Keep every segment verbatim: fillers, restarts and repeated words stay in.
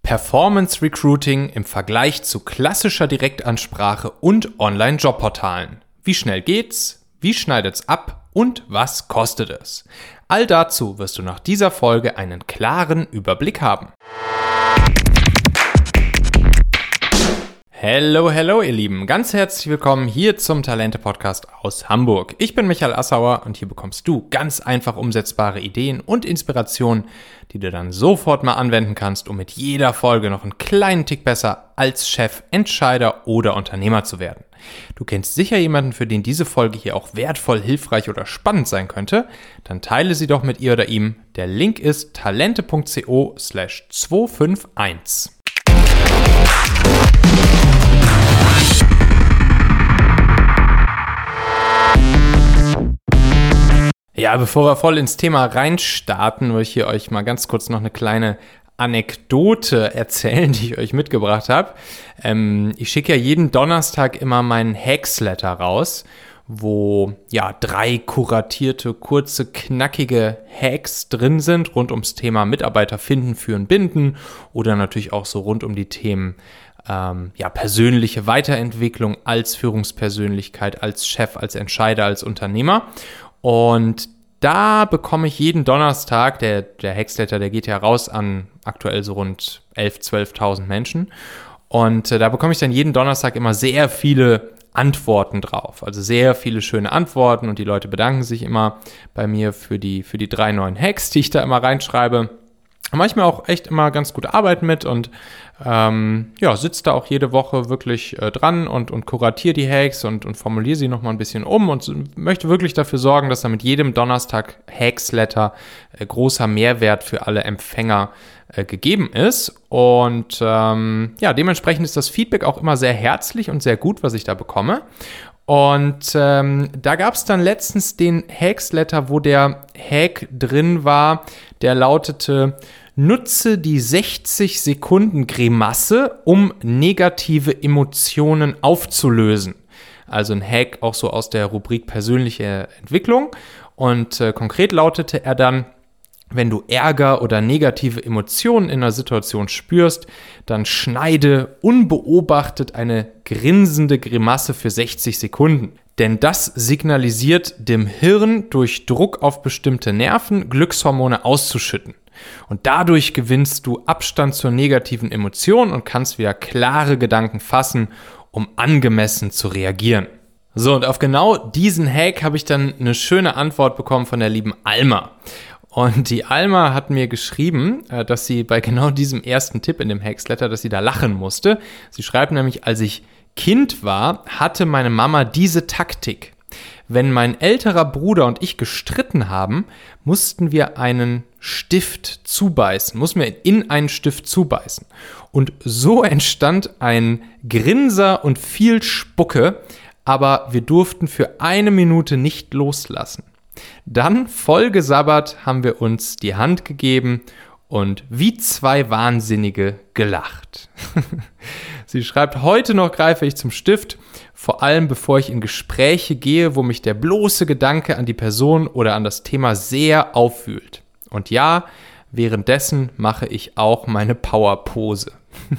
Performance Recruiting im Vergleich zu klassischer Direktansprache und Online-Jobportalen. Wie schnell geht's? Wie schneidet's ab? Und was kostet es? All dazu wirst du nach dieser Folge einen klaren Überblick haben. Hello, hello ihr Lieben, ganz herzlich willkommen hier zum Talente-Podcast aus Hamburg. Ich bin Michael Assauer und hier bekommst du ganz einfach umsetzbare Ideen und Inspirationen, die du dann sofort mal anwenden kannst, um mit jeder Folge noch einen kleinen Tick besser als Chef, Entscheider oder Unternehmer zu werden. Du kennst sicher jemanden, für den diese Folge hier auch wertvoll, hilfreich oder spannend sein könnte, dann teile sie doch mit ihr oder ihm. Der Link ist talente.co slash zweihunderteinundfünfzig. Ja, bevor wir voll ins Thema reinstarten, will ich hier euch mal ganz kurz noch eine kleine Anekdote erzählen, die ich euch mitgebracht habe. Ähm, ich schicke ja jeden Donnerstag immer meinen Hacksletter raus, wo ja drei kuratierte, kurze, knackige Hacks drin sind, rund ums Thema Mitarbeiter finden, führen, binden oder natürlich auch so rund um die Themen ähm, ja, persönliche Weiterentwicklung als Führungspersönlichkeit, als Chef, als Entscheider, als Unternehmer. Und da bekomme ich jeden Donnerstag, der, der Hacksletter, der geht ja raus an aktuell so rund elftausend, zwölftausend Menschen. Und äh, da bekomme ich dann jeden Donnerstag immer sehr viele Antworten drauf. Also sehr viele schöne Antworten und die Leute bedanken sich immer bei mir für die, für die drei neuen Hacks, die ich da immer reinschreibe. Manchmal auch echt immer ganz gute Arbeit mit und ähm, ja, sitze da auch jede Woche wirklich äh, dran und, und kuratiere die Hacks und, und formuliere sie nochmal ein bisschen um und möchte wirklich dafür sorgen, dass da mit jedem Donnerstag Hacksletter äh, großer Mehrwert für alle Empfänger äh, gegeben ist. Und ähm, ja, dementsprechend ist das Feedback auch immer sehr herzlich und sehr gut, was ich da bekomme. Und ähm, da gab es dann letztens den Hacksletter, wo der Hack drin war, der lautete: Nutze die sechzig Sekunden Grimasse, um negative Emotionen aufzulösen. Also ein Hack auch so aus der Rubrik persönliche Entwicklung. Und äh, konkret lautete er dann: Wenn du Ärger oder negative Emotionen in einer Situation spürst, dann schneide unbeobachtet eine grinsende Grimasse für sechzig Sekunden. Denn das signalisiert dem Hirn, durch Druck auf bestimmte Nerven Glückshormone auszuschütten. Und dadurch gewinnst du Abstand zur negativen Emotion und kannst wieder klare Gedanken fassen, um angemessen zu reagieren. So, und auf genau diesen Hack habe ich dann eine schöne Antwort bekommen von der lieben Alma. Und die Alma hat mir geschrieben, dass sie bei genau diesem ersten Tipp in dem Hacksletter, dass sie da lachen musste. Sie schreibt nämlich: Als ich Kind war, hatte meine Mama diese Taktik. Wenn mein älterer Bruder und ich gestritten haben, mussten wir einen Stift zubeißen, mussten wir in einen Stift zubeißen. Und so entstand ein Grinser und viel Spucke, aber wir durften für eine Minute nicht loslassen. Dann, voll gesabbert, haben wir uns die Hand gegeben und wie zwei Wahnsinnige gelacht. Sie schreibt: Heute noch greife ich zum Stift, vor allem bevor ich in Gespräche gehe, wo mich der bloße Gedanke an die Person oder an das Thema sehr aufwühlt. Und ja, währenddessen mache ich auch meine Powerpose.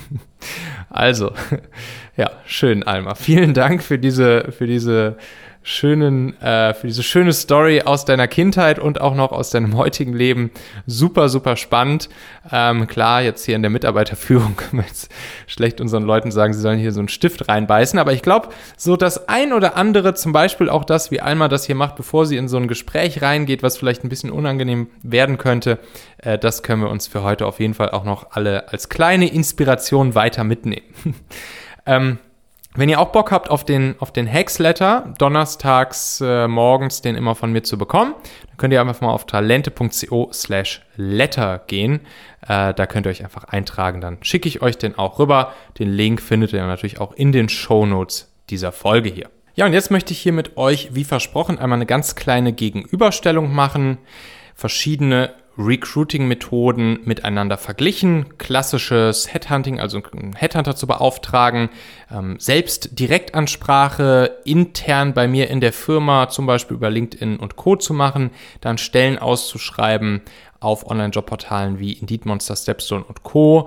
Also, ja, schön, Alma. Vielen Dank für diese, für diese schönen, äh, für diese schöne Story aus deiner Kindheit und auch noch aus deinem heutigen Leben. Super, super spannend. Ähm, klar, jetzt hier in der Mitarbeiterführung können wir jetzt schlecht unseren Leuten sagen, sie sollen hier so einen Stift reinbeißen. Aber ich glaube, so das ein oder andere, zum Beispiel auch das, wie Alma das hier macht, bevor sie in so ein Gespräch reingeht, was vielleicht ein bisschen unangenehm werden könnte, äh, das können wir uns für heute auf jeden Fall auch noch alle als kleine Inspiration weiter mitnehmen. ähm, Wenn ihr auch Bock habt auf den, auf den Hacksletter, donnerstags äh, morgens den immer von mir zu bekommen, dann könnt ihr einfach mal auf talente.co slash letter gehen. Äh, da könnt ihr euch einfach eintragen, dann schicke ich euch den auch rüber. Den Link findet ihr natürlich auch in den Shownotes dieser Folge hier. Ja, und jetzt möchte ich hier mit euch, wie versprochen, einmal eine ganz kleine Gegenüberstellung machen. Verschiedene Recruiting-Methoden miteinander verglichen, klassisches Headhunting, also einen Headhunter zu beauftragen, ähm, selbst Direktansprache intern bei mir in der Firma, zum Beispiel über LinkedIn und Co. zu machen, dann Stellen auszuschreiben auf Online-Jobportalen wie Indeed, Monster, Stepstone und Co.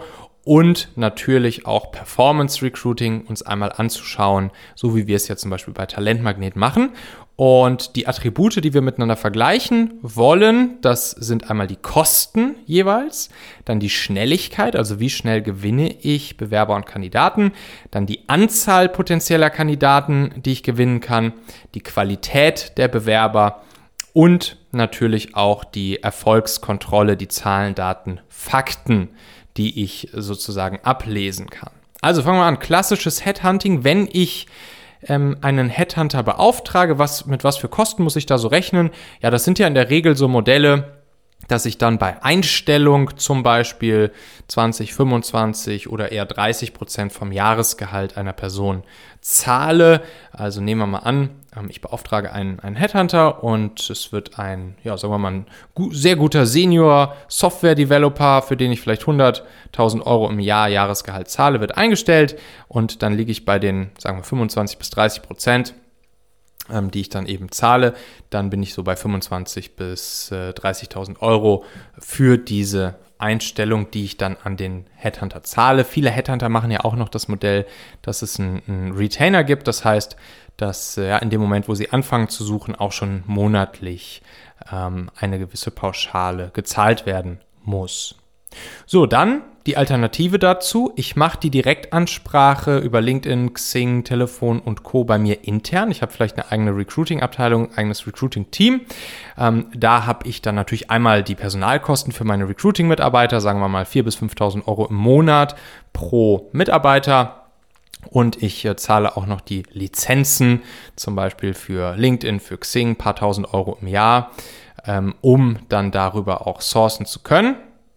und natürlich auch Performance Recruiting uns einmal anzuschauen, so wie wir es ja zum Beispiel bei Talentmagnet machen. Und die Attribute, die wir miteinander vergleichen wollen, das sind einmal die Kosten jeweils, dann die Schnelligkeit, also wie schnell gewinne ich Bewerber und Kandidaten, dann die Anzahl potenzieller Kandidaten, die ich gewinnen kann, die Qualität der Bewerber und natürlich auch die Erfolgskontrolle, die Zahlen, Daten, Fakten, die ich sozusagen ablesen kann. Also fangen wir an. Klassisches Headhunting, wenn ich ähm, einen Headhunter beauftrage, was, mit was für Kosten muss ich da so rechnen? Ja, das sind ja in der Regel so Modelle, dass ich dann bei Einstellung zum Beispiel zwanzig, fünfundzwanzig oder eher dreißig Prozent vom Jahresgehalt einer Person zahle. Also nehmen wir mal an, ich beauftrage einen, einen Headhunter und es wird ein, ja, sagen wir mal, ein sehr guter Senior-Software-Developer, für den ich vielleicht hunderttausend Euro im Jahr Jahresgehalt zahle, wird eingestellt und dann liege ich bei den, sagen wir, fünfundzwanzig bis dreißig Prozent, die ich dann eben zahle, dann bin ich so bei fünfundzwanzigtausend bis dreißigtausend Euro für diese Einstellung, die ich dann an den Headhunter zahle. Viele Headhunter machen ja auch noch das Modell, dass es einen, einen Retainer gibt. Das heißt, dass ja, in dem Moment, wo sie anfangen zu suchen, auch schon monatlich ähm, eine gewisse Pauschale gezahlt werden muss. So, dann die Alternative dazu. Ich mache die Direktansprache über LinkedIn, Xing, Telefon und Co. bei mir intern. Ich habe vielleicht eine eigene Recruiting-Abteilung, ein eigenes Recruiting-Team. Ähm, da habe ich dann natürlich einmal die Personalkosten für meine Recruiting-Mitarbeiter, sagen wir mal viertausend bis fünftausend Euro im Monat pro Mitarbeiter. Und ich äh, zahle auch noch die Lizenzen, zum Beispiel für LinkedIn, für Xing, ein paar tausend Euro im Jahr, ähm, um dann darüber auch sourcen zu können.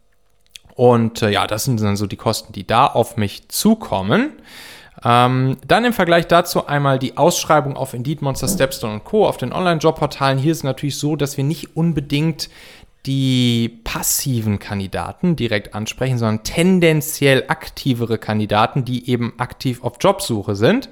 Und äh, ja, das sind dann so die Kosten, die da auf mich zukommen. Ähm, dann im Vergleich dazu einmal die Ausschreibung auf Indeed, Monster, Stepstone und Co. auf den Online-Jobportalen. Hier ist es natürlich so, dass wir nicht unbedingt die passiven Kandidaten direkt ansprechen, sondern tendenziell aktivere Kandidaten, die eben aktiv auf Jobsuche sind.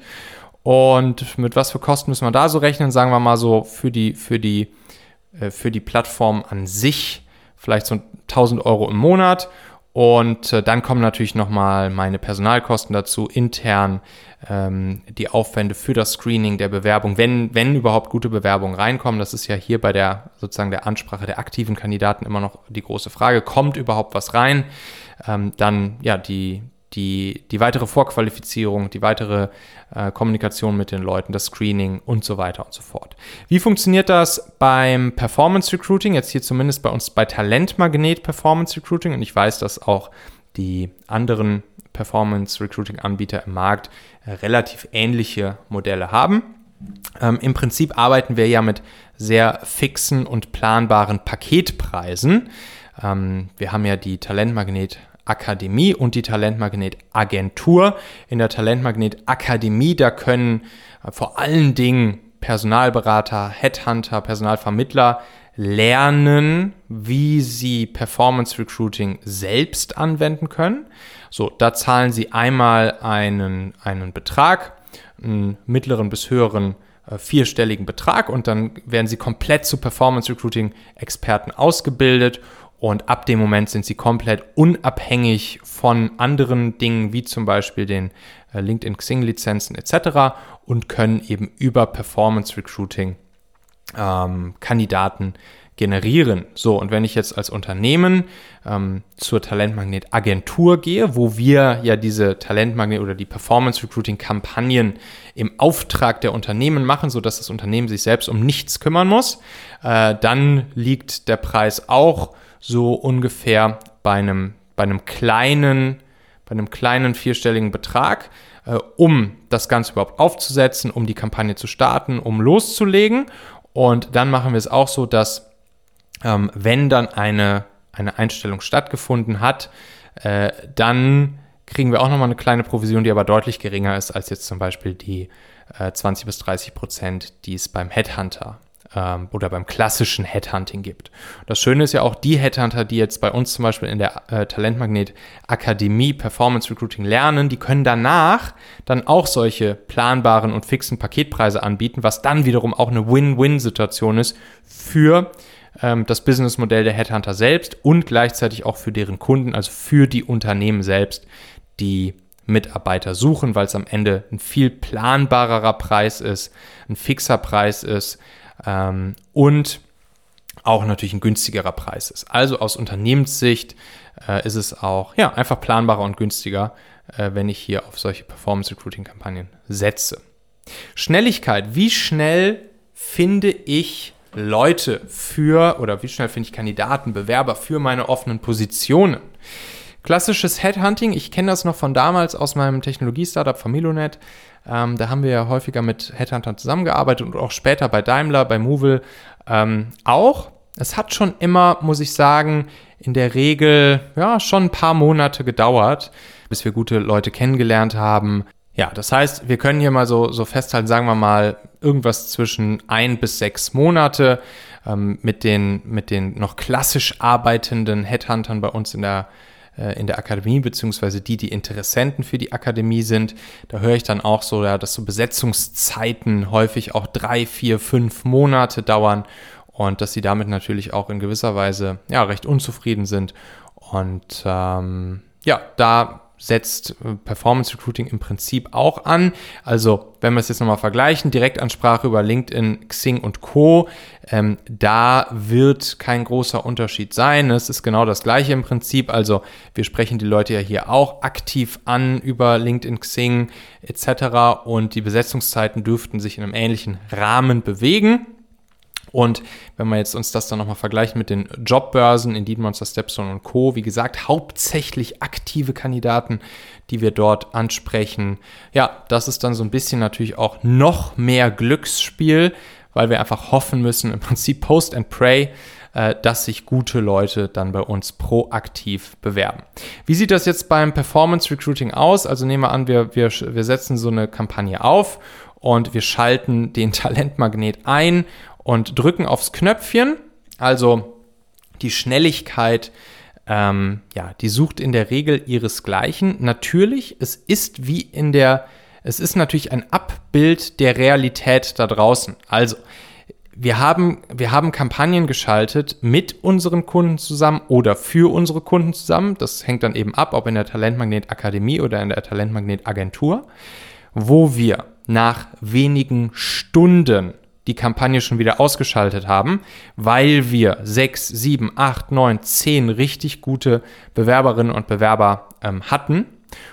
Und mit was für Kosten müssen wir da so rechnen? Sagen wir mal so für die, für die, äh, für die Plattform an sich vielleicht so tausend Euro im Monat. Und äh, dann kommen natürlich nochmal meine Personalkosten dazu, intern ähm, die Aufwände für das Screening der Bewerbung, wenn, wenn überhaupt gute Bewerbungen reinkommen. Das ist ja hier bei der sozusagen der Ansprache der aktiven Kandidaten immer noch die große Frage, kommt überhaupt was rein? Ähm, dann ja die, die, die weitere Vorqualifizierung, die weitere äh, Kommunikation mit den Leuten, das Screening und so weiter und so fort. Wie funktioniert das beim Performance Recruiting? Jetzt hier zumindest bei uns bei Talentmagnet Performance Recruiting. Und ich weiß, dass auch die anderen Performance Recruiting Anbieter im Markt äh, relativ ähnliche Modelle haben. Ähm, Im Prinzip arbeiten wir ja mit sehr fixen und planbaren Paketpreisen. Ähm, wir haben ja die Talentmagnet Akademie und die Talentmagnet Agentur. In der Talentmagnet Akademie, da können äh, vor allen Dingen Personalberater, Headhunter, Personalvermittler lernen, wie sie Performance Recruiting selbst anwenden können. So, da zahlen sie einmal einen, einen Betrag, einen mittleren bis höheren äh, vierstelligen Betrag und dann werden sie komplett zu Performance Recruiting Experten ausgebildet. Und ab dem Moment sind sie komplett unabhängig von anderen Dingen, wie zum Beispiel den äh, LinkedIn-Xing-Lizenzen et cetera und können eben über Performance Recruiting ähm, Kandidaten generieren. So, und wenn ich jetzt als Unternehmen ähm, zur Talentmagnet Agentur gehe, wo wir ja diese Talentmagnet oder die Performance Recruiting Kampagnen im Auftrag der Unternehmen machen, sodass das Unternehmen sich selbst um nichts kümmern muss, äh, dann liegt der Preis auch so ungefähr bei einem, bei einem kleinen, bei einem kleinen vierstelligen Betrag, äh, um das Ganze überhaupt aufzusetzen, um die Kampagne zu starten, um loszulegen. Und dann machen wir es auch so, dass ähm, wenn dann eine, eine Einstellung stattgefunden hat, äh, dann kriegen wir auch nochmal eine kleine Provision, die aber deutlich geringer ist als jetzt zum Beispiel die äh, zwanzig bis dreißig Prozent, die es beim Headhunter oder beim klassischen Headhunting gibt. Das Schöne ist ja auch, die Headhunter, die jetzt bei uns zum Beispiel in der äh, Talentmagnet Akademie Performance Recruiting lernen, die können danach dann auch solche planbaren und fixen Paketpreise anbieten, was dann wiederum auch eine Win-Win-Situation ist für ähm, das Businessmodell der Headhunter selbst und gleichzeitig auch für deren Kunden, also für die Unternehmen selbst, die Mitarbeiter suchen, weil es am Ende ein viel planbarerer Preis ist, ein fixer Preis ist ähm, und auch natürlich ein günstigerer Preis ist. Also aus Unternehmenssicht äh, ist es auch ja, einfach planbarer und günstiger, äh, wenn ich hier auf solche Performance-Recruiting-Kampagnen setze. Schnelligkeit. Wie schnell finde ich Leute für oder wie schnell finde ich Kandidaten, Bewerber für meine offenen Positionen? Klassisches Headhunting, ich kenne das noch von damals aus meinem Technologie-Startup Familonet. Ähm, da haben wir ja häufiger mit Headhuntern zusammengearbeitet und auch später bei Daimler, bei Movil ähm, auch. Es hat schon immer, muss ich sagen, in der Regel ja schon ein paar Monate gedauert, bis wir gute Leute kennengelernt haben. Ja, das heißt, wir können hier mal so, so festhalten, sagen wir mal, irgendwas zwischen ein bis sechs Monate ähm, mit den, mit den noch klassisch arbeitenden Headhuntern bei uns in der, äh, in der Akademie, beziehungsweise die, die Interessenten für die Akademie sind. Da höre ich dann auch so, ja, dass so Besetzungszeiten häufig auch drei, vier, fünf Monate dauern und dass sie damit natürlich auch in gewisser Weise ja, recht unzufrieden sind. Und ähm, ja, da setzt Performance Recruiting im Prinzip auch an. Also wenn wir es jetzt nochmal vergleichen, Direktansprache über LinkedIn, Xing und Co., ähm, da wird kein großer Unterschied sein. Es ist genau das Gleiche im Prinzip. Also wir sprechen die Leute ja hier auch aktiv an über LinkedIn, Xing et cetera. Und die Besetzungszeiten dürften sich in einem ähnlichen Rahmen bewegen. Und wenn wir jetzt uns das dann nochmal vergleichen mit den Jobbörsen, Indeed, Monster, Stepstone und Co., wie gesagt, hauptsächlich aktive Kandidaten, die wir dort ansprechen. Ja, das ist dann so ein bisschen natürlich auch noch mehr Glücksspiel, weil wir einfach hoffen müssen, im Prinzip Post and Pray, äh, dass sich gute Leute dann bei uns proaktiv bewerben. Wie sieht das jetzt beim Performance Recruiting aus? Also nehmen wir an, wir, wir, wir setzen so eine Kampagne auf und wir schalten den Talentmagnet ein und drücken aufs Knöpfchen, also die Schnelligkeit, ähm, ja, die sucht in der Regel ihresgleichen. Natürlich, es ist wie in der, es ist natürlich ein Abbild der Realität da draußen. Also, wir haben, wir haben Kampagnen geschaltet mit unseren Kunden zusammen oder für unsere Kunden zusammen. Das hängt dann eben ab, ob in der Talentmagnet Akademie oder in der Talentmagnet Agentur, wo wir nach wenigen Stunden die Kampagne schon wieder ausgeschaltet haben, weil wir sechs, sieben, acht, neun, zehn richtig gute Bewerberinnen und Bewerber ähm, hatten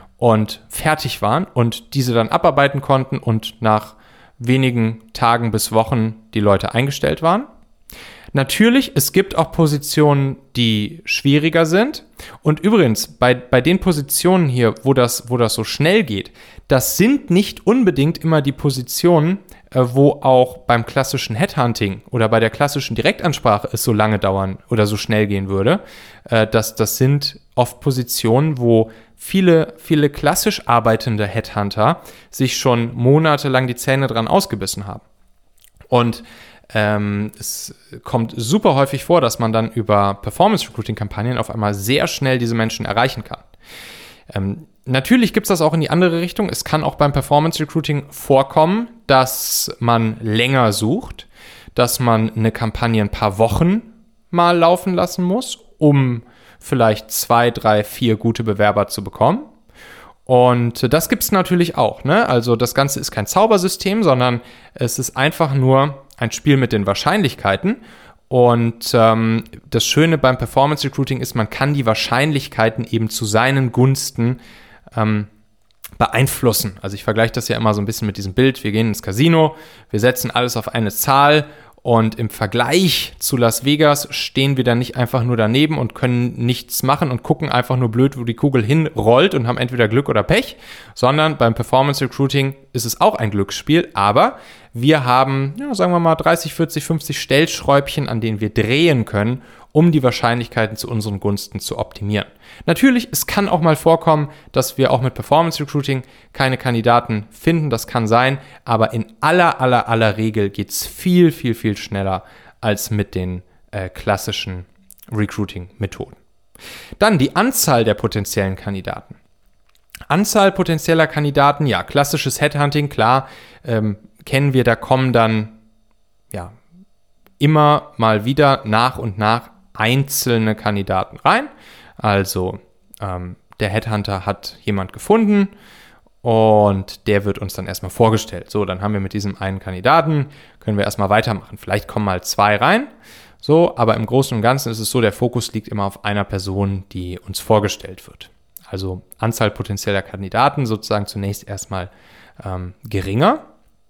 und fertig waren und diese dann abarbeiten konnten und nach wenigen Tagen bis Wochen die Leute eingestellt waren. Natürlich, es gibt auch Positionen, die schwieriger sind. Und übrigens, bei, bei den Positionen hier, wo das, wo das so schnell geht, das sind nicht unbedingt immer die Positionen, äh, wo auch beim klassischen Headhunting oder bei der klassischen Direktansprache es so lange dauern oder so schnell gehen würde. Äh, das, das sind oft Positionen, wo viele, viele klassisch arbeitende Headhunter sich schon monatelang die Zähne dran ausgebissen haben. Und Ähm, es kommt super häufig vor, dass man dann über Performance-Recruiting-Kampagnen auf einmal sehr schnell diese Menschen erreichen kann. Ähm, natürlich gibt es das auch in die andere Richtung. Es kann auch beim Performance-Recruiting vorkommen, dass man länger sucht, dass man eine Kampagne ein paar Wochen mal laufen lassen muss, um vielleicht zwei, drei, vier gute Bewerber zu bekommen. Und das gibt es natürlich auch, ne? Also das Ganze ist kein Zaubersystem, sondern es ist einfach nur ein Spiel mit den Wahrscheinlichkeiten. Und ähm, das Schöne beim Performance Recruiting ist, man kann die Wahrscheinlichkeiten eben zu seinen Gunsten ähm, beeinflussen. Also ich vergleiche das ja immer so ein bisschen mit diesem Bild. Wir gehen ins Casino, wir setzen alles auf eine Zahl. Und im Vergleich zu Las Vegas stehen wir dann nicht einfach nur daneben und können nichts machen und gucken einfach nur blöd, wo die Kugel hinrollt und haben entweder Glück oder Pech, sondern beim Performance Recruiting ist es auch ein Glücksspiel, aber wir haben, ja, sagen wir mal, dreißig, vierzig, fünfzig Stellschräubchen, an denen wir drehen können, um die Wahrscheinlichkeiten zu unseren Gunsten zu optimieren. Natürlich, es kann auch mal vorkommen, dass wir auch mit Performance Recruiting keine Kandidaten finden, das kann sein, aber in aller, aller, aller Regel geht es viel, viel, viel schneller als mit den äh, klassischen Recruiting-Methoden. Dann die Anzahl der potenziellen Kandidaten. Anzahl potenzieller Kandidaten, ja, klassisches Headhunting, klar, ähm, kennen wir, da kommen dann, ja, immer mal wieder nach und nach einzelne Kandidaten rein. Also ähm, der Headhunter hat jemand gefunden und der wird uns dann erstmal vorgestellt. So, dann haben wir mit diesem einen Kandidaten, können wir erstmal weitermachen. Vielleicht kommen mal zwei rein. So, aber im Großen und Ganzen ist es so, der Fokus liegt immer auf einer Person, die uns vorgestellt wird. Also Anzahl potenzieller Kandidaten sozusagen zunächst erstmal ähm, geringer.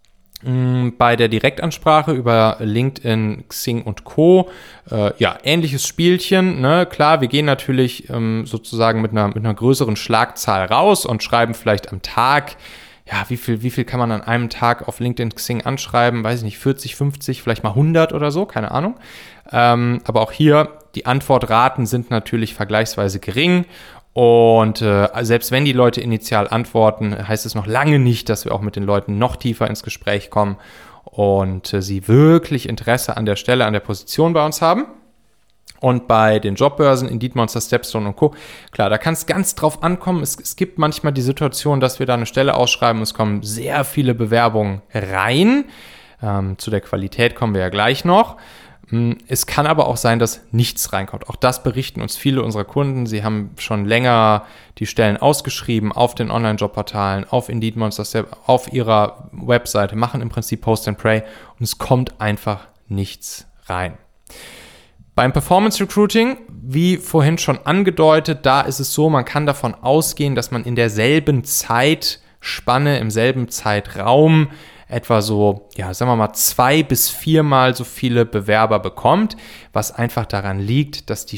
Bei der Direktansprache über LinkedIn, Xing und Co. Äh, ja, ähnliches Spielchen. Ne? Klar, wir gehen natürlich ähm, sozusagen mit einer, mit einer größeren Schlagzahl raus und schreiben vielleicht am Tag, ja, wie viel, wie viel kann man an einem Tag auf LinkedIn, Xing anschreiben? Weiß ich nicht, vierzig, fünfzig, vielleicht mal hundert oder so, keine Ahnung. Ähm, aber auch hier, die Antwortraten sind natürlich vergleichsweise gering. Und äh, selbst wenn die Leute initial antworten, heißt es noch lange nicht, dass wir auch mit den Leuten noch tiefer ins Gespräch kommen und äh, sie wirklich Interesse an der Stelle, an der Position bei uns haben. Und bei den Jobbörsen, Indeed Monster, Stepstone und Co., klar, da kann es ganz drauf ankommen. Es, es gibt manchmal die Situation, dass wir da eine Stelle ausschreiben und es kommen sehr viele Bewerbungen rein. Ähm, zu der Qualität kommen wir ja gleich noch. Es kann aber auch sein, dass nichts reinkommt. Auch das berichten uns viele unserer Kunden. Sie haben schon länger die Stellen ausgeschrieben auf den Online-Job-Portalen, auf Indeed Monster, auf ihrer Webseite, machen im Prinzip Post and Pray und es kommt einfach nichts rein. Beim Performance Recruiting, wie vorhin schon angedeutet, da ist es so, man kann davon ausgehen, dass man in derselben Zeitspanne, im selben Zeitraum etwa so, ja, sagen wir mal, zwei bis viermal so viele Bewerber bekommt, was einfach daran liegt, dass die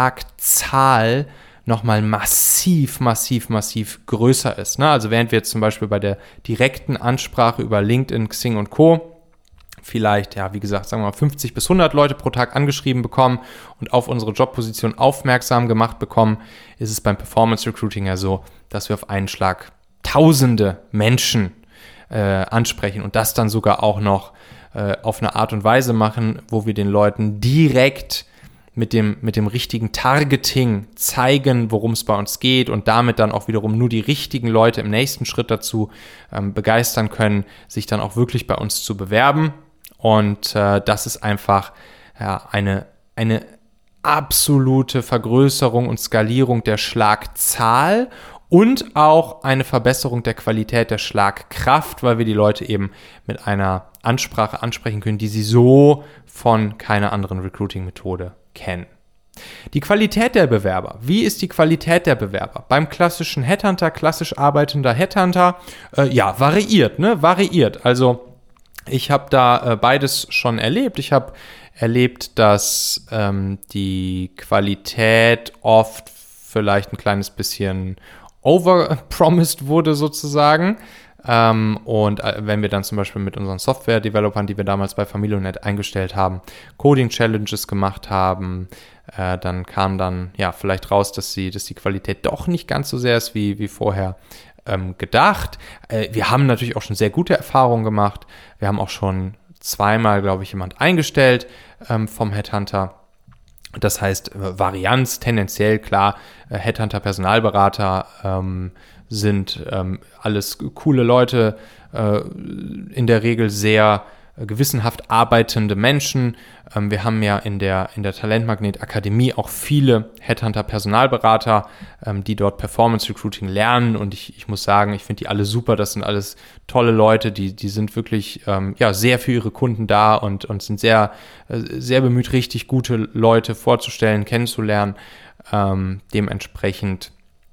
Schlagzahl nochmal massiv, massiv, massiv größer ist. Ne? Also während wir jetzt zum Beispiel bei der direkten Ansprache über LinkedIn, Xing und Co. vielleicht, ja, wie gesagt, sagen wir mal fünfzig bis hundert Leute pro Tag angeschrieben bekommen und auf unsere Jobposition aufmerksam gemacht bekommen, ist es beim Performance Recruiting ja so, dass wir auf einen Schlag tausende Menschen Äh, ansprechen und das dann sogar auch noch äh, auf eine Art und Weise machen, wo wir den Leuten direkt mit dem, mit dem richtigen Targeting zeigen, worum es bei uns geht und damit dann auch wiederum nur die richtigen Leute im nächsten Schritt dazu ähm, begeistern können, sich dann auch wirklich bei uns zu bewerben. Und äh, das ist einfach ja, eine, eine absolute Vergrößerung und Skalierung der Schlagzahl und auch eine Verbesserung der Qualität der Schlagkraft, weil wir die Leute eben mit einer Ansprache ansprechen können, die sie so von keiner anderen Recruiting-Methode kennen. Die Qualität der Bewerber. Wie ist die Qualität der Bewerber? Beim klassischen Headhunter, klassisch arbeitender Headhunter, äh, ja, variiert, ne? Variiert. Also ich habe da äh, beides schon erlebt. Ich habe erlebt, dass ähm, die Qualität oft vielleicht ein kleines bisschen overpromised wurde sozusagen. Ähm, und äh, wenn wir dann zum Beispiel mit unseren Software-Developern, die wir damals bei Familionet eingestellt haben, Coding-Challenges gemacht haben, äh, dann kam dann ja vielleicht raus, dass, sie, dass die Qualität doch nicht ganz so sehr ist wie, wie vorher ähm, gedacht. Äh, wir haben natürlich auch schon sehr gute Erfahrungen gemacht. Wir haben auch schon zweimal, glaube ich, jemand eingestellt ähm, vom Headhunter. Das heißt, äh, Varianz tendenziell, klar, äh, Headhunter, Personalberater ähm, sind ähm, alles coole Leute, äh, in der Regel sehr äh, gewissenhaft arbeitende Menschen. Ähm, wir haben ja in der, in der Talentmagnet Akademie auch viele Headhunter, Personalberater, ähm, die dort Performance Recruiting lernen und ich, ich muss sagen, ich finde die alle super, das sind alles tolle Leute, die, die sind wirklich ähm, ja, sehr für ihre Kunden da und, und sind sehr, äh, sehr bemüht, richtig gute Leute vorzustellen, kennenzulernen. Ähm, dementsprechend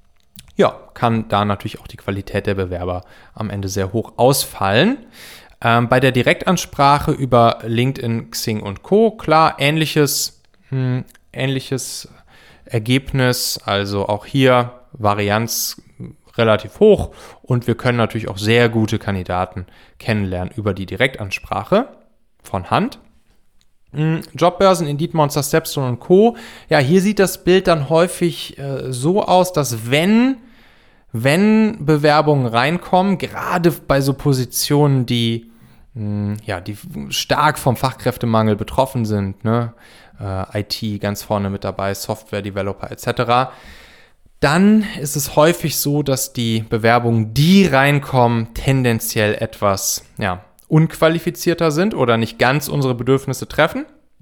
ja, kann da natürlich auch die Qualität der Bewerber am Ende sehr hoch ausfallen. Ähm, bei der Direktansprache über LinkedIn, Xing und Co., klar, ähnliches, hm, ähnliches Ergebnis, also auch hier Varianz relativ hoch und wir können natürlich auch sehr gute Kandidaten kennenlernen über die Direktansprache von Hand. Jobbörsen, Indeed Monster, Stepstone und Co. Ja, hier sieht das Bild dann häufig äh, so aus, dass wenn, wenn Bewerbungen reinkommen, gerade bei so Positionen, die, mh, ja, die stark vom Fachkräftemangel betroffen sind, ne, äh, I T ganz vorne mit dabei, Software Developer et cetera, dann ist es häufig so, dass die Bewerbungen, die reinkommen, tendenziell etwas, ja, unqualifizierter sind oder nicht ganz unsere Bedürfnisse treffen.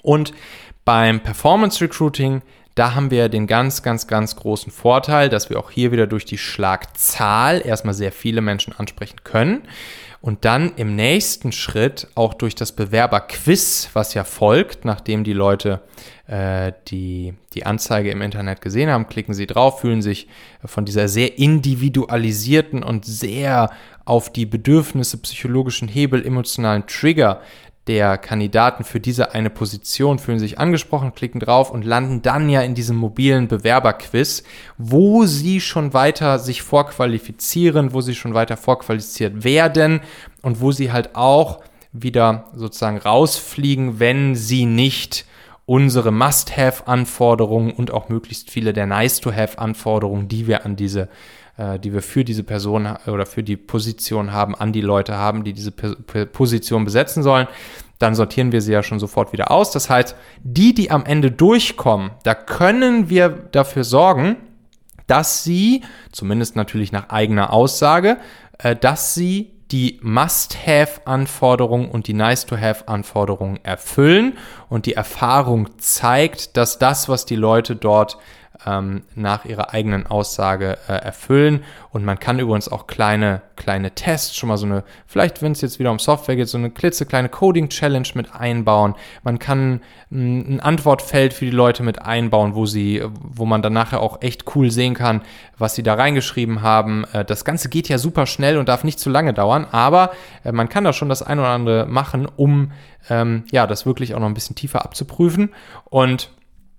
Und beim Performance Recruiting, da haben wir den ganz, ganz, ganz großen Vorteil, dass wir auch hier wieder durch die Schlagzahl erstmal sehr viele Menschen ansprechen können und dann im nächsten Schritt auch durch das Bewerberquiz, was ja folgt, nachdem die Leute äh, die, die Anzeige im Internet gesehen haben, klicken sie drauf, fühlen sich von dieser sehr individualisierten und sehr auf die Bedürfnisse, psychologischen Hebel, emotionalen Trigger der Kandidaten für diese eine Position, fühlen sich angesprochen, klicken drauf und landen dann ja in diesem mobilen Bewerberquiz, wo sie schon weiter sich vorqualifizieren, wo sie schon weiter vorqualifiziert werden und wo sie halt auch wieder sozusagen rausfliegen, wenn sie nicht unsere Must-Have-Anforderungen und auch möglichst viele der Nice-to-Have-Anforderungen, die wir an diese die wir für diese Person oder für die Position haben, an die Leute haben, die diese Position besetzen sollen, dann sortieren wir sie ja schon sofort wieder aus. Das heißt, die, die am Ende durchkommen, da können wir dafür sorgen, dass sie, zumindest natürlich nach eigener Aussage, dass sie die Must-Have-Anforderungen und die Nice-to-Have-Anforderungen erfüllen und die Erfahrung zeigt, dass das, was die Leute dort ähm, nach ihrer eigenen Aussage äh, erfüllen, und man kann übrigens auch kleine, kleine Tests, schon mal so eine, vielleicht wenn es jetzt wieder um Software geht, so eine klitzekleine Coding-Challenge mit einbauen. Man kann mh, ein Antwortfeld für die Leute mit einbauen, wo sie, wo man dann nachher auch echt cool sehen kann, was sie da reingeschrieben haben. Äh, das Ganze geht ja super schnell und darf nicht zu lange dauern, aber äh, man kann da schon das ein oder andere machen, um ähm, ja, das wirklich auch noch ein bisschen tiefer abzuprüfen. Und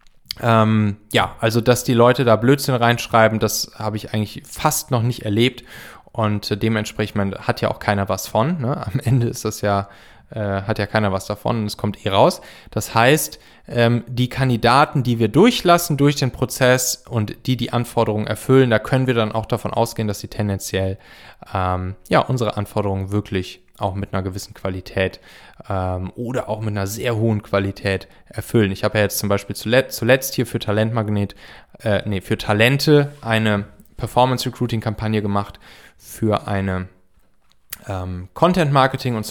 Ähm, ja, also dass die Leute da Blödsinn reinschreiben, das habe ich eigentlich fast noch nicht erlebt, und äh, dementsprechend hat ja auch keiner was von, ne? Am Ende ist das ja, äh, hat ja keiner was davon und es kommt eh raus. Das heißt, ähm, die Kandidaten, die wir durchlassen durch den Prozess und die die Anforderungen erfüllen, da können wir dann auch davon ausgehen, dass sie tendenziell ähm, ja, unsere Anforderungen wirklich auch mit einer gewissen Qualität ähm, oder auch mit einer sehr hohen Qualität erfüllen. Ich habe ja jetzt zum Beispiel zuletzt, zuletzt hier für Talentmagnet, äh, nee, für Talente eine Performance-Recruiting-Kampagne gemacht für eine ähm, Content-Marketing- und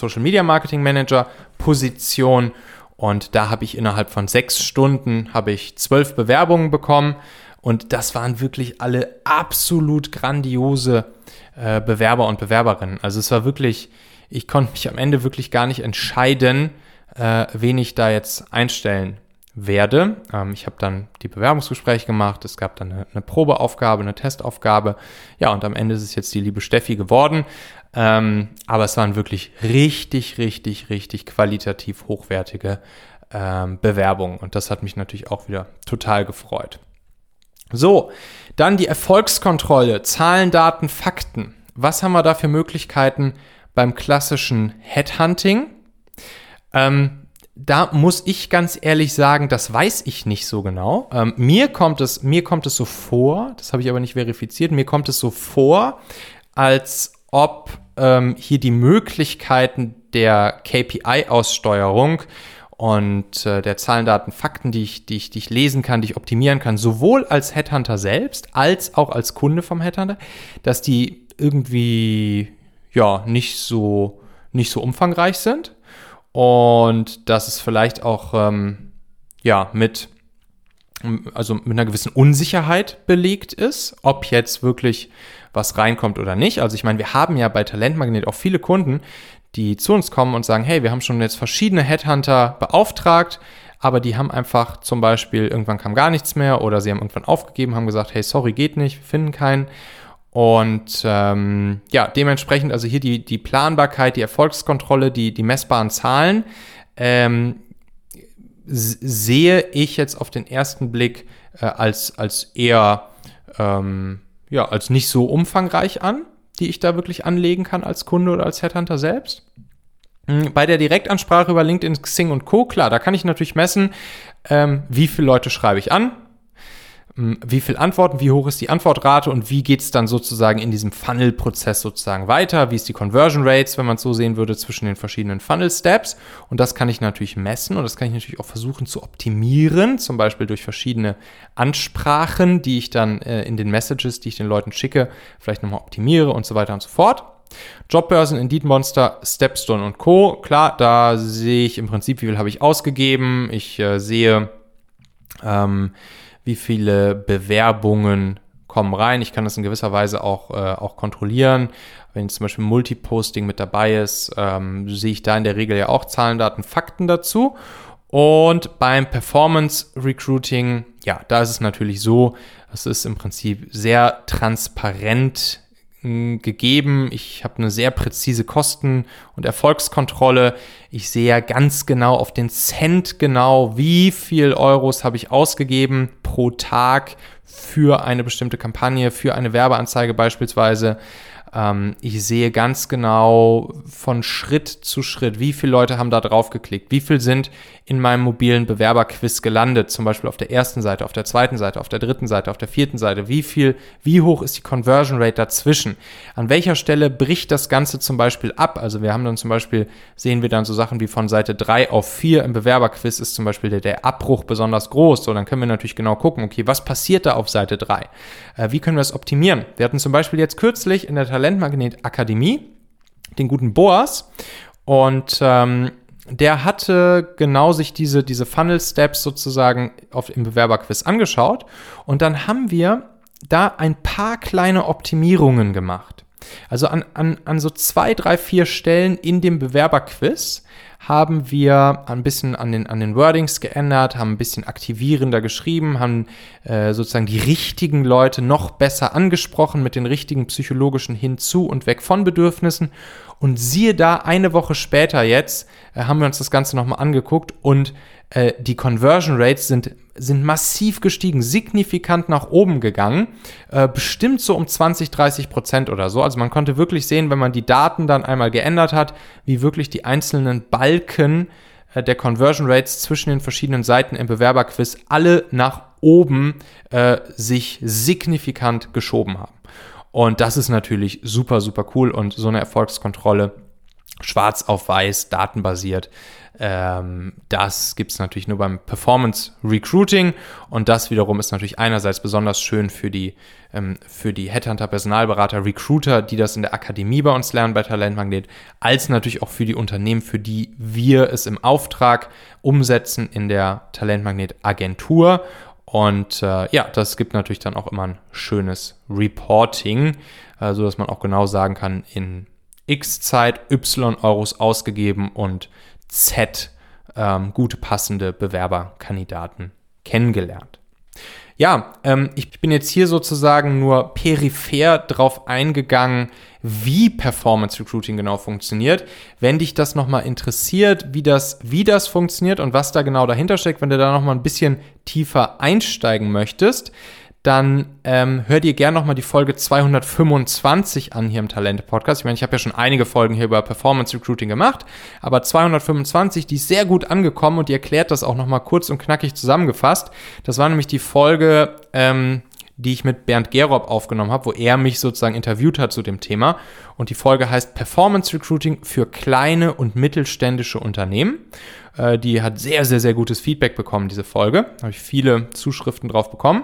Social-Media-Marketing-Manager-Position, und da habe ich innerhalb von sechs Stunden habe ich zwölf Bewerbungen bekommen, und das waren wirklich alle absolut grandiose äh, Bewerber und Bewerberinnen. Also es war wirklich, ich konnte mich am Ende wirklich gar nicht entscheiden, äh, wen ich da jetzt einstellen werde. Ähm, ich habe dann die Bewerbungsgespräche gemacht, es gab dann eine, eine Probeaufgabe, eine Testaufgabe. Ja, und am Ende ist es jetzt die liebe Steffi geworden. Ähm, aber es waren wirklich richtig, richtig, richtig qualitativ hochwertige ähm, Bewerbungen. Und das hat mich natürlich auch wieder total gefreut. So, dann die Erfolgskontrolle, Zahlen, Daten, Fakten. Was haben wir da für Möglichkeiten beim klassischen Headhunting? Ähm, da muss ich ganz ehrlich sagen, das weiß ich nicht so genau. Ähm, mir kommt es, mir kommt es so vor, das habe ich aber nicht verifiziert, mir kommt es so vor, als ob ähm, hier die Möglichkeiten der K P I-Aussteuerung und äh, der Zahlen, Daten, Fakten, die ich, die, ich, die ich lesen kann, die ich optimieren kann, sowohl als Headhunter selbst, als auch als Kunde vom Headhunter, dass die irgendwie ja nicht so, nicht so umfangreich sind, und dass es vielleicht auch ähm, ja, mit, also mit einer gewissen Unsicherheit belegt ist, ob jetzt wirklich was reinkommt oder nicht. Also ich meine, wir haben ja bei Talentmagnet auch viele Kunden, die zu uns kommen und sagen, hey, wir haben schon jetzt verschiedene Headhunter beauftragt, aber die haben einfach zum Beispiel, irgendwann kam gar nichts mehr, oder sie haben irgendwann aufgegeben, haben gesagt, hey, sorry, geht nicht, wir finden keinen. Und ähm, ja, dementsprechend, also hier die, die Planbarkeit, die Erfolgskontrolle, die, die messbaren Zahlen, ähm, s- sehe ich jetzt auf den ersten Blick äh, als, als eher, ähm, ja, als nicht so umfangreich an, die ich da wirklich anlegen kann als Kunde oder als Headhunter selbst. Bei der Direktansprache über LinkedIn, Xing und Co., klar, da kann ich natürlich messen, ähm, wie viele Leute schreibe ich an, wie viele Antworten, wie hoch ist die Antwortrate und wie geht es dann sozusagen in diesem Funnel-Prozess sozusagen weiter, wie ist die Conversion Rates, wenn man es so sehen würde, zwischen den verschiedenen Funnel-Steps, und das kann ich natürlich messen und das kann ich natürlich auch versuchen zu optimieren, zum Beispiel durch verschiedene Ansprachen, die ich dann äh, in den Messages, die ich den Leuten schicke, vielleicht nochmal optimiere und so weiter und so fort. Jobbörsen, Indeed Monster, Stepstone und Co. Klar, da sehe ich im Prinzip, wie viel habe ich ausgegeben. Ich äh, sehe, ähm, wie viele Bewerbungen kommen rein. Ich kann das in gewisser Weise auch, äh, auch kontrollieren. Wenn zum Beispiel Multiposting mit dabei ist, ähm, sehe ich da in der Regel ja auch Zahlen, Daten, Fakten dazu. Und beim Performance Recruiting, ja, da ist es natürlich so, es ist im Prinzip sehr transparent mh, gegeben. Ich habe eine sehr präzise Kosten- und Erfolgskontrolle. Ich sehe ja ganz genau auf den Cent genau, wie viel Euros habe ich ausgegeben pro Tag für eine bestimmte Kampagne, für eine Werbeanzeige beispielsweise. Ich sehe ganz genau von Schritt zu Schritt, wie viele Leute haben da drauf geklickt, wie viel sind in meinem mobilen Bewerberquiz gelandet, zum Beispiel auf der ersten Seite, auf der zweiten Seite, auf der dritten Seite, auf der vierten Seite, wie viel, wie hoch ist die Conversion Rate dazwischen, an welcher Stelle bricht das Ganze zum Beispiel ab, also wir haben dann zum Beispiel, sehen wir dann so Sachen wie von Seite drei auf vier im Bewerberquiz ist zum Beispiel der, der Abbruch besonders groß, so dann können wir natürlich genau gucken, okay, was passiert da auf Seite drei, äh, wie können wir es optimieren? Wir hatten zum Beispiel jetzt kürzlich in der Talentmagnet Akademie den guten Boas und ähm, der hatte genau sich diese, diese Funnel Steps sozusagen auf, im Bewerberquiz angeschaut und dann haben wir da ein paar kleine Optimierungen gemacht. Also an, an, an so zwei, drei, vier Stellen in dem Bewerberquiz haben wir ein bisschen an den, an den Wordings geändert, haben ein bisschen aktivierender geschrieben, haben äh, sozusagen die richtigen Leute noch besser angesprochen mit den richtigen psychologischen Hinzu- und Weg von Bedürfnissen. Und siehe da, eine Woche später jetzt äh, haben wir uns das Ganze nochmal angeguckt und äh, die Conversion Rates sind, sind massiv gestiegen, signifikant nach oben gegangen, äh, bestimmt so um zwanzig, dreißig Prozent oder so. Also man konnte wirklich sehen, wenn man die Daten dann einmal geändert hat, wie wirklich die einzelnen Balken äh, der Conversion Rates zwischen den verschiedenen Seiten im Bewerberquiz alle nach oben äh, sich signifikant geschoben haben. Und das ist natürlich super, super cool und so eine Erfolgskontrolle, schwarz auf weiß, datenbasiert, ähm, das gibt es natürlich nur beim Performance Recruiting und das wiederum ist natürlich einerseits besonders schön für die, ähm, für die Headhunter, Personalberater, Recruiter, die das in der Akademie bei uns lernen bei Talentmagnet, als natürlich auch für die Unternehmen, für die wir es im Auftrag umsetzen in der Talentmagnet Agentur. Und äh, ja, das gibt natürlich dann auch immer ein schönes Reporting, äh, so dass man auch genau sagen kann, in X Zeit Y Euros ausgegeben und Z ähm, gute passende Bewerberkandidaten kennengelernt. Ja, ähm, ich bin jetzt hier sozusagen nur peripher drauf eingegangen, wie Performance Recruiting genau funktioniert. Wenn dich das nochmal interessiert, wie das, wie das funktioniert und was da genau dahinter steckt, wenn du da nochmal ein bisschen tiefer einsteigen möchtest, dann ähm, hör dir gerne nochmal die Folge zweihundertfünfundzwanzig an hier im Talente-Podcast. Ich meine, ich habe ja schon einige Folgen hier über Performance Recruiting gemacht, aber zweihundertfünfundzwanzig, die ist sehr gut angekommen und die erklärt das auch nochmal kurz und knackig zusammengefasst. Das war nämlich die Folge, ähm, die ich mit Bernd Gerob aufgenommen habe, wo er mich sozusagen interviewt hat zu dem Thema. Und die Folge heißt Performance Recruiting für kleine und mittelständische Unternehmen. Äh, die hat sehr, sehr, sehr gutes Feedback bekommen, diese Folge. Da habe ich viele Zuschriften drauf bekommen.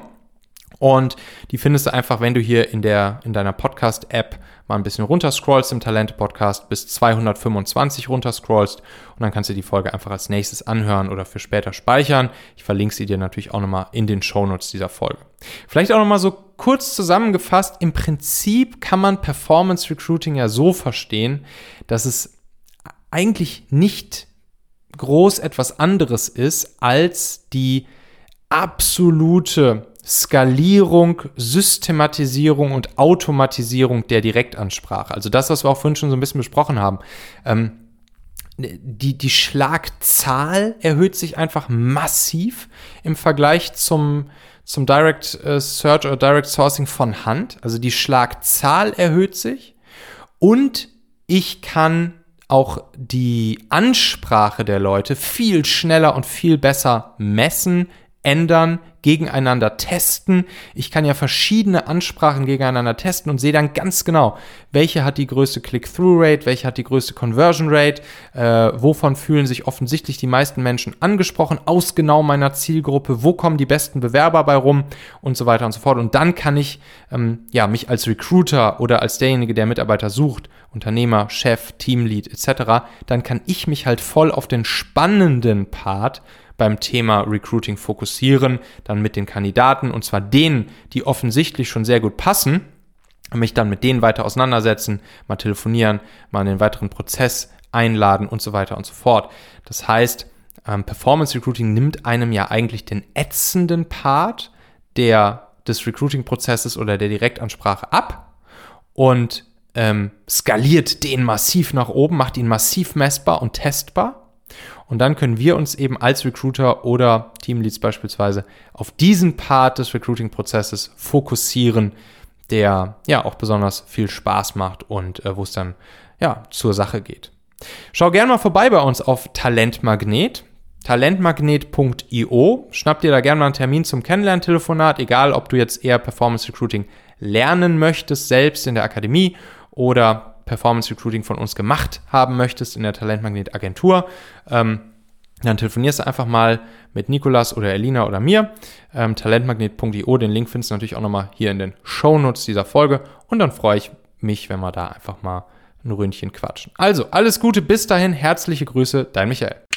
Und die findest du einfach, wenn du hier in der in deiner Podcast-App mal ein bisschen runterscrollst im Talente-Podcast, bis zweihundertfünfundzwanzig runterscrollst und dann kannst du die Folge einfach als nächstes anhören oder für später speichern. Ich verlinke sie dir natürlich auch nochmal in den Shownotes dieser Folge. Vielleicht auch nochmal so kurz zusammengefasst, im Prinzip kann man Performance Recruiting ja so verstehen, dass es eigentlich nicht groß etwas anderes ist als die absolute Skalierung, Systematisierung und Automatisierung der Direktansprache. Also das, was wir auch vorhin schon so ein bisschen besprochen haben. Ähm, die, die Schlagzahl erhöht sich einfach massiv im Vergleich zum, zum Direct Search oder Direct Sourcing von Hand. Also die Schlagzahl erhöht sich und ich kann auch die Ansprache der Leute viel schneller und viel besser messen, ändern, gegeneinander testen. Ich kann ja verschiedene Ansprachen gegeneinander testen und sehe dann ganz genau, welche hat die größte Click-Through-Rate, welche hat die größte Conversion-Rate, äh, wovon fühlen sich offensichtlich die meisten Menschen angesprochen, aus genau meiner Zielgruppe, wo kommen die besten Bewerber bei rum und so weiter und so fort. Und dann kann ich ähm, ja, mich als Recruiter oder als derjenige, der Mitarbeiter sucht, Unternehmer, Chef, Teamlead et cetera, dann kann ich mich halt voll auf den spannenden Part beim Thema Recruiting fokussieren, dann mit den Kandidaten und zwar denen, die offensichtlich schon sehr gut passen, mich dann mit denen weiter auseinandersetzen, mal telefonieren, mal in den weiteren Prozess einladen und so weiter und so fort. Das heißt, ähm, Performance Recruiting nimmt einem ja eigentlich den ätzenden Part der, des Recruiting-Prozesses oder der Direktansprache ab und ähm, skaliert den massiv nach oben, macht ihn massiv messbar und testbar. Und dann können wir uns eben als Recruiter oder Teamleads beispielsweise auf diesen Part des Recruiting-Prozesses fokussieren, der ja auch besonders viel Spaß macht und äh, wo es dann ja zur Sache geht. Schau gerne mal vorbei bei uns auf Talentmagnet, talentmagnet punkt io. Schnapp dir da gerne mal einen Termin zum Kennenlerntelefonat, egal ob du jetzt eher Performance Recruiting lernen möchtest, selbst in der Akademie oder Performance Recruiting von uns gemacht haben möchtest in der Talentmagnet Agentur, ähm, dann telefonierst du einfach mal mit Nikolas oder Elina oder mir. Ähm, talentmagnet punkt io, den Link findest du natürlich auch nochmal hier in den Shownotes dieser Folge und dann freue ich mich, wenn wir da einfach mal ein Ründchen quatschen. Also, alles Gute, bis dahin, herzliche Grüße, dein Michael.